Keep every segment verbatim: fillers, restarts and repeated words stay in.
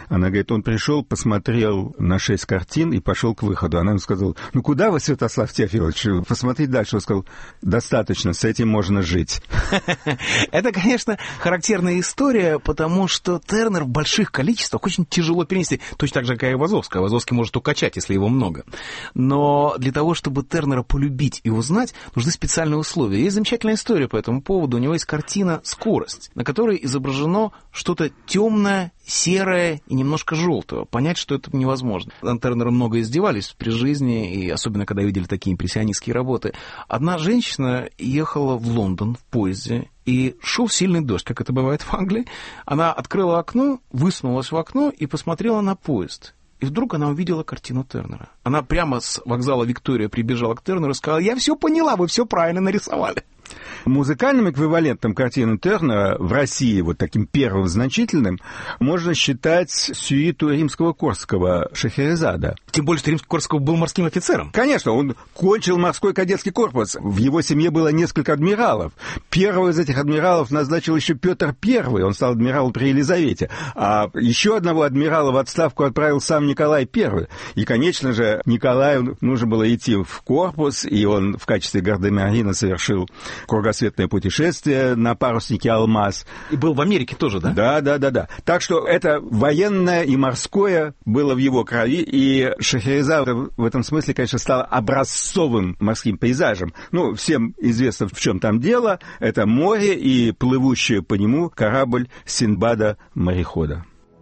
Она говорит, он пришел, посмотрел на шесть картин и пошел к выходу. Она ему сказала, ну куда вы, Святослав Теофилович, посмотреть дальше. Он сказал, достаточно, с этим можно жить. Это, конечно, характерная история, потому что Тернер в больших количествах очень тяжело перенести. Точно так же, как и Айвазовский. Айвазовский может укачать, если его много. Но для того, чтобы Тернера полюбить и узнать, нужны специальные условия. Есть замечательная история по этому поводу. У него есть картина «Скорость», на которой изображено что-то темное, серое и немножко желтого. Понять, что это невозможно. Над Тернером много издевались при жизни, и особенно, когда видели такие импрессионистские работы. Одна женщина ехала в Лондон в поезде, и шел сильный дождь, как это бывает в Англии. Она открыла окно, высунулась в окно и посмотрела на поезд. И вдруг она увидела картину Тернера. Она прямо с вокзала Виктория прибежала к Тернеру и сказала, я все поняла, вы все правильно нарисовали. Музыкальным эквивалентом картины Тернера в России, вот таким первым значительным, можно считать сюиту римского-корского Шахерезада. Тем более, что римский-корский был морским офицером. Конечно, он кончил морской кадетский корпус. В его семье было несколько адмиралов. Первого из этих адмиралов назначил еще Петр Первый, он стал адмиралом при Елизавете. А еще одного адмирала в отставку отправил сам Николай Первый. И, конечно же, Николаю нужно было идти в корпус, и он в качестве гардемарина совершил кругосветное путешествие на паруснике «Алмаз». И был в Америке тоже, да? Да, да, да, да. Так что это военное и морское было в его крови, и Шахерезад в этом смысле, конечно, стал образцовым морским пейзажем. Ну, всем известно, в чем там дело. Это море и плывущий по нему корабль Синдбада-морехода.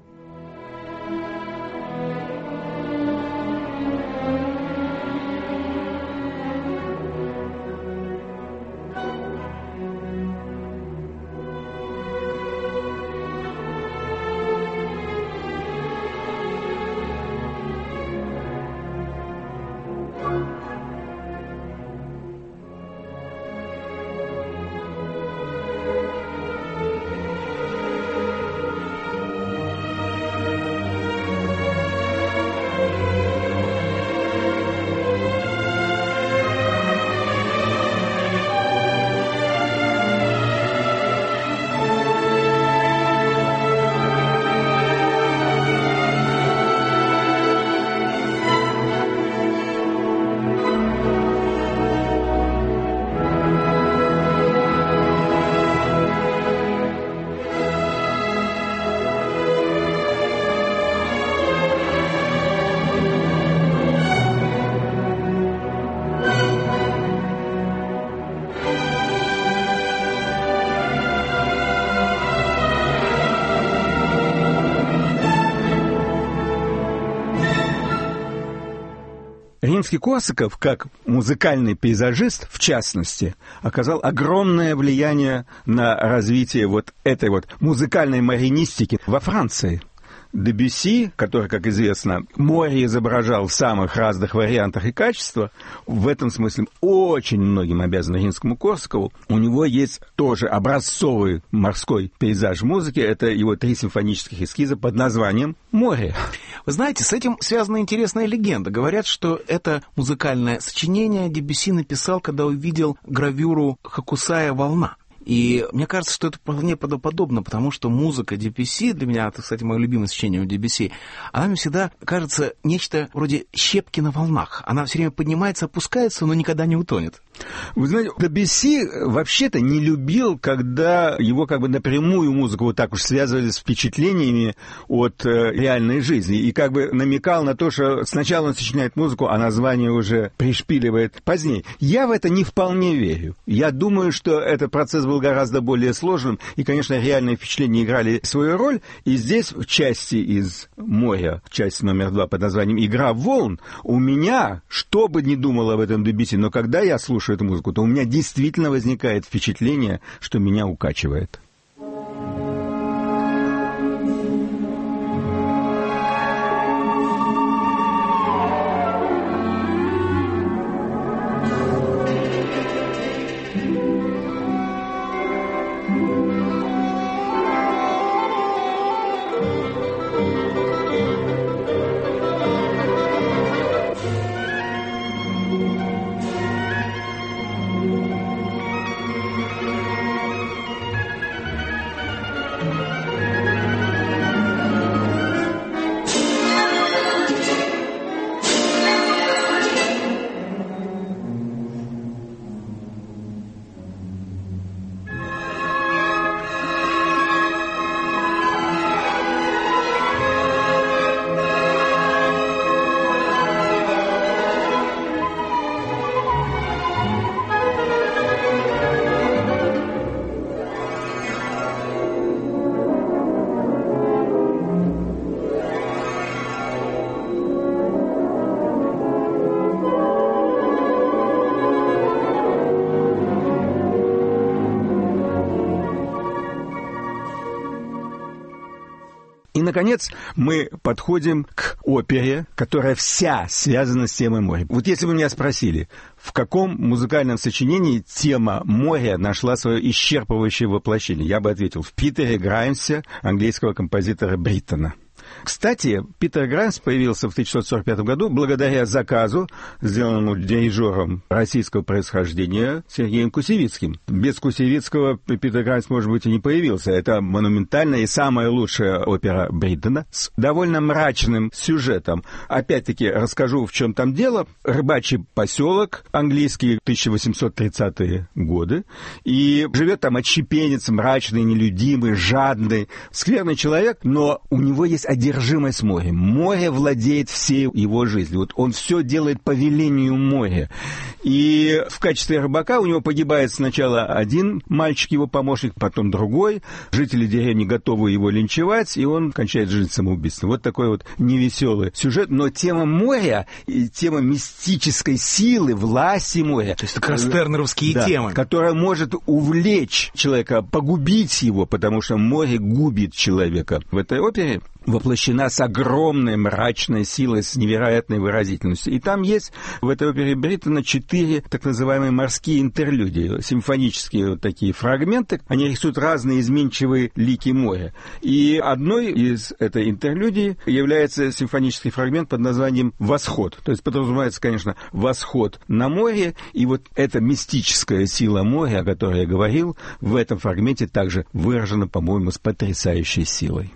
Римский-Корсаков, как музыкальный пейзажист, в частности, оказал огромное влияние на развитие вот этой вот музыкальной маринистики во Франции. Дебюсси, который, как известно, море изображал в самых разных вариантах и качествах, в этом смысле очень многим обязан Римскому-Корсакову. У него есть тоже образцовый морской пейзаж музыки. Это его три симфонических эскиза под названием «Море». Вы знаете, с этим связана интересная легенда. Говорят, что это музыкальное сочинение Дебюсси написал, когда увидел гравюру Хокусая «Волна». И мне кажется, что это вполне правдоподобно, потому что музыка Дебюсси, для меня это, кстати, мое любимое сочинение у Дебюсси, она мне всегда кажется нечто вроде щепки на волнах. Она все время поднимается, опускается, но никогда не утонет. Вы знаете, Дебюсси вообще-то не любил, когда его как бы напрямую музыку вот так уж связывали с впечатлениями от э, реальной жизни. И как бы намекал на то, что сначала он сочиняет музыку, а название уже пришпиливает позднее. Я в это не вполне верю. Я думаю, что этот процесс был гораздо более сложным, и, конечно, реальные впечатления играли свою роль. И здесь в части из «Моря», часть номер два под названием «Игра волн», у меня, что бы ни думал об этом Дебюсси, но когда я слушаю эту музыку, то у меня действительно возникает впечатление, что меня укачивает. наконец, мы подходим к опере, которая вся связана с темой моря. Вот если бы меня спросили, в каком музыкальном сочинении тема моря нашла свое исчерпывающее воплощение, я бы ответил, в Питере Граймсе, английского композитора Бриттона. Кстати, Питер Граймс появился в тысяча девятьсот сорок пятом году благодаря заказу, сделанному дирижером российского происхождения Сергеем Кусевицким. Без Кусевицкого Питер Граймс, может быть, и не появился. Это монументальная и самая лучшая опера Бриттона с довольно мрачным сюжетом. Опять-таки, расскажу, в чем там дело. Рыбачий поселок английский, тысяча восемьсот тридцатые годы, и живет там отщепенец, мрачный, нелюдимый, жадный, скверный человек, но у него есть одержимость морем. Море владеет всей его жизнью. Вот он все делает по велению моря. И в качестве рыбака у него погибает сначала один мальчик, его помощник, потом другой. Жители деревни готовы его линчевать, и он кончает жизнь самоубийством. Вот такой вот невеселый сюжет. Но тема моря, и тема мистической силы, власти моря. То есть это как раз тернеровские да, темы. Которая может увлечь человека, погубить его, потому что море губит человека. В этой опере воплощена с огромной мрачной силой, с невероятной выразительностью. И там есть в этой опере Бриттона четыре так называемые морские интерлюдии, симфонические вот такие фрагменты. Они рисуют разные изменчивые лики моря. И одной из этой интерлюдии является симфонический фрагмент под названием «Восход». То есть подразумевается, конечно, восход на море. И вот эта мистическая сила моря, о которой я говорил, в этом фрагменте также выражена, по-моему, с потрясающей силой.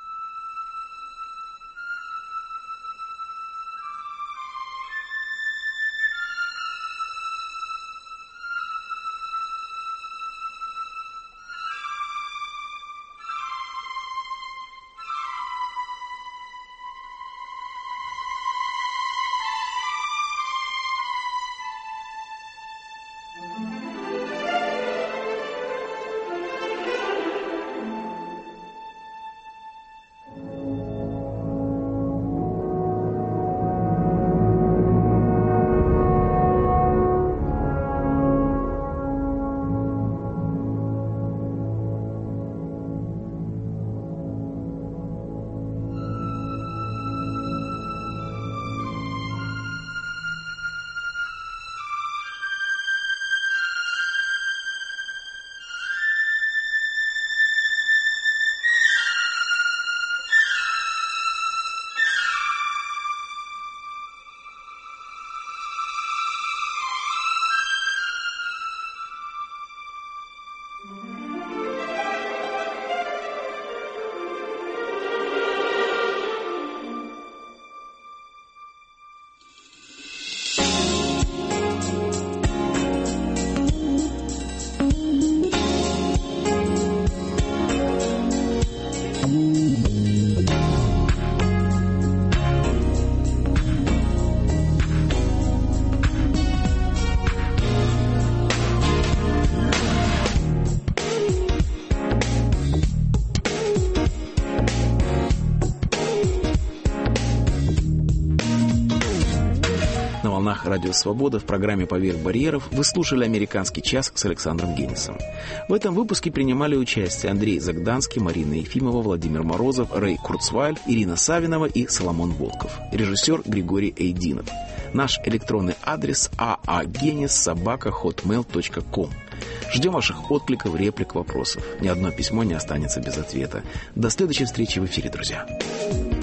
Радио Свобода в программе «Поверх барьеров» вы слушали «Американский час» с Александром Генисом. В этом выпуске принимали участие Андрей Загданский, Марина Ефимова, Владимир Морозов, Рэй Курцвайль, Ирина Савинова и Соломон Волков. Режиссер Григорий Эйдинов. Наш электронный адрес aagenis собака хотмейл точка ком. Ждем ваших откликов, реплик, вопросов. Ни одно письмо не останется без ответа. До следующей встречи в эфире, друзья.